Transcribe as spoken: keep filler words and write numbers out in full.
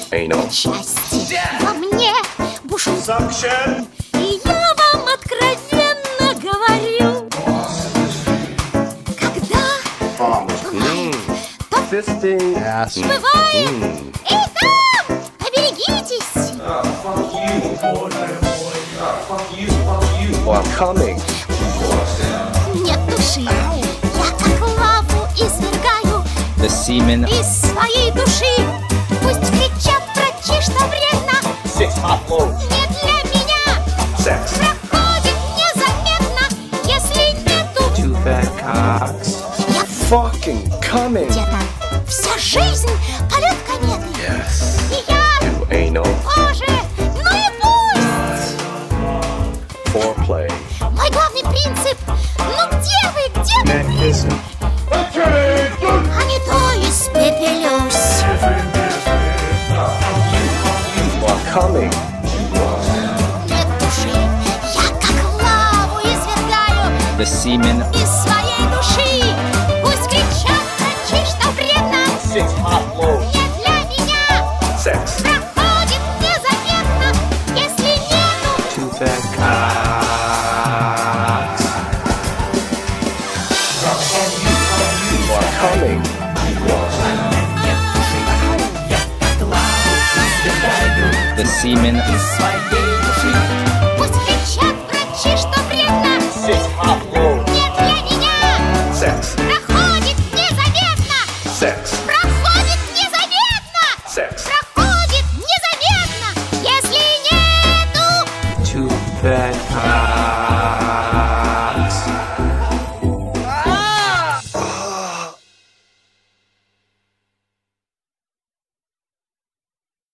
Anal. Счастье во мне бушует. Suction. И я вам откровенно говорю, когда Fisting. Ass. бывает, эй, там, поберегитесь. Oh, I'm coming. Нет души, я как лаву извергаю The semen. из своей души. Пусть кричат врачи, что вредно. Six hot loads. Не для меня. Sex. Проходит незаметно, если нету. Two fat cocks. Я Fucking coming. где-то вся жизнь полет кометы. Yes. И я Do anal. тоже, ну и пусть. Foreplay. Мой главный принцип, ну где вы, где вы? Neck kissing. А не то испепелюсь. Oh, I'm coming. Нет души, я как лаву извергаю The semen. из своей души. Пусть кричат врачи, что вредно. Six hot loads. Не для меня. Sex. Проходит незаметно, если нету. Two fat cocks. Oh, I'm coming. The semen. Из своей